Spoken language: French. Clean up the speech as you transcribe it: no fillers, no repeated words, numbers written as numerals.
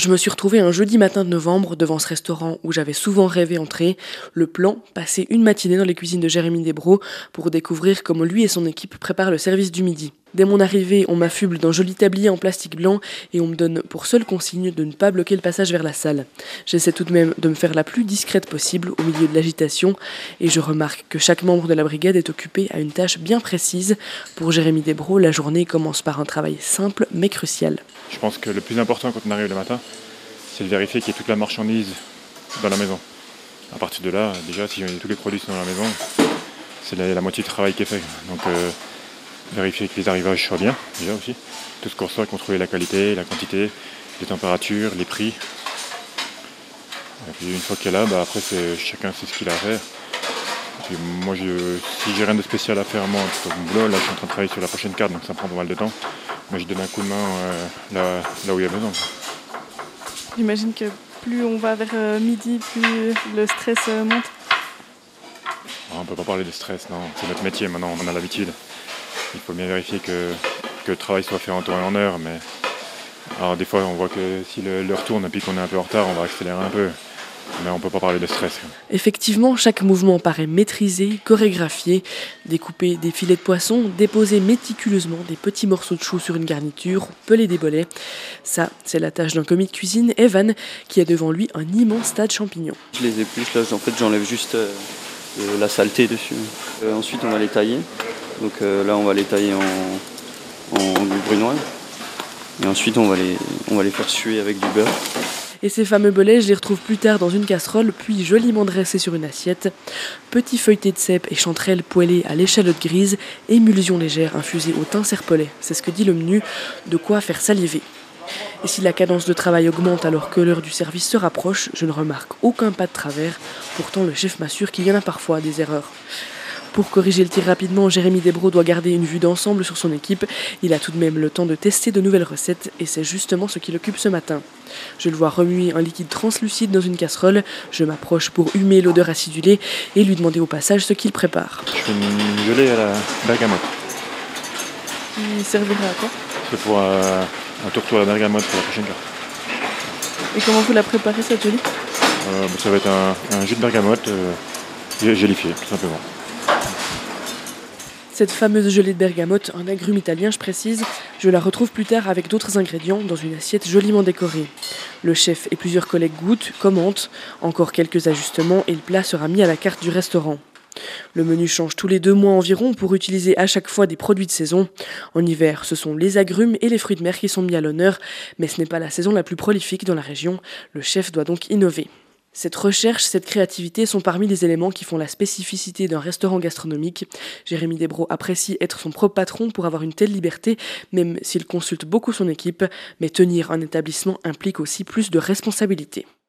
Je me suis retrouvée un jeudi matin de novembre devant ce restaurant où j'avais souvent rêvé entrer. Le plan, passer une matinée dans les cuisines de Jérémy Desbros pour découvrir comment lui et son équipe préparent le service du midi. Dès mon arrivée, on m'affuble d'un joli tablier en plastique blanc et on me donne pour seule consigne de ne pas bloquer le passage vers la salle. J'essaie tout de même de me faire la plus discrète possible au milieu de l'agitation et je remarque que chaque membre de la brigade est occupé à une tâche bien précise. Pour Jérémy Desbros, la journée commence par un travail simple mais crucial. Je pense que le plus important quand on arrive le matin, c'est de vérifier qu'il y ait toute la marchandise dans la maison. À partir de là, déjà, si tous les produits sont dans la maison, c'est la moitié du travail qui est fait. Donc vérifier que les arrivages soient bien, déjà aussi. Tout ce qu'on reçoit, contrôler la qualité, la quantité, les températures, les prix. Et puis une fois qu'elle est là, après chacun sait ce qu'il a à faire. Puis moi, si j'ai rien de spécial à faire moi pour mon boulot, là je suis en train de travailler sur la prochaine carte, donc ça prend pas mal de temps. Mais je donne un coup de main là où il y a besoin. J'imagine que plus on va vers midi, plus le stress monte. On ne peut pas parler de stress, non. C'est notre métier maintenant, on a l'habitude. Il faut bien vérifier que le travail soit fait en temps et en heure. Mais alors, des fois, on voit que si l'heure tourne et puis qu'on est un peu en retard, on va accélérer un peu. Mais on ne peut pas parler de stress. Effectivement, chaque mouvement paraît maîtrisé, chorégraphié. Découper des filets de poisson, déposer méticuleusement des petits morceaux de chou sur une garniture, peler des bolets. Ça, c'est la tâche d'un commis de cuisine, Evan, qui a devant lui un immense tas de champignons. Je les épluche, là, j'enlève juste la saleté dessus. Ensuite, on va les tailler. Donc là, on va les tailler en brunoise. Et ensuite, on va les faire suer avec du beurre. Et ces fameux bolets, je les retrouve plus tard dans une casserole, puis joliment dressés sur une assiette. Petits feuilletés de cèpe et chanterelles poêlées à l'échalote grise, émulsion légère infusée au thym serpolet. C'est ce que dit le menu, de quoi faire saliver. Et si la cadence de travail augmente alors que l'heure du service se rapproche, je ne remarque aucun pas de travers. Pourtant, le chef m'assure qu'il y en a parfois des erreurs. Pour corriger le tir rapidement, Jérémy Desbros doit garder une vue d'ensemble sur son équipe. Il a tout de même le temps de tester de nouvelles recettes et c'est justement ce qui l'occupe ce matin. Je le vois remuer un liquide translucide dans une casserole. Je m'approche pour humer l'odeur acidulée et lui demander au passage ce qu'il prépare. Je fais une gelée à la bergamote. Qui servira à quoi? C'est pour un tourteau à la bergamote pour la prochaine carte. Et comment vous la préparez cette gelée? Ça va être un jus de bergamote gélifié, tout simplement. Cette fameuse gelée de bergamote, un agrume italien je précise, je la retrouve plus tard avec d'autres ingrédients dans une assiette joliment décorée. Le chef et plusieurs collègues goûtent, commentent, encore quelques ajustements et le plat sera mis à la carte du restaurant. Le menu change tous les 2 mois environ pour utiliser à chaque fois des produits de saison. En hiver, ce sont les agrumes et les fruits de mer qui sont mis à l'honneur, mais ce n'est pas la saison la plus prolifique dans la région. Le chef doit donc innover. Cette recherche, cette créativité sont parmi les éléments qui font la spécificité d'un restaurant gastronomique. Jérémy Desbros apprécie être son propre patron pour avoir une telle liberté, même s'il consulte beaucoup son équipe, mais tenir un établissement implique aussi plus de responsabilité.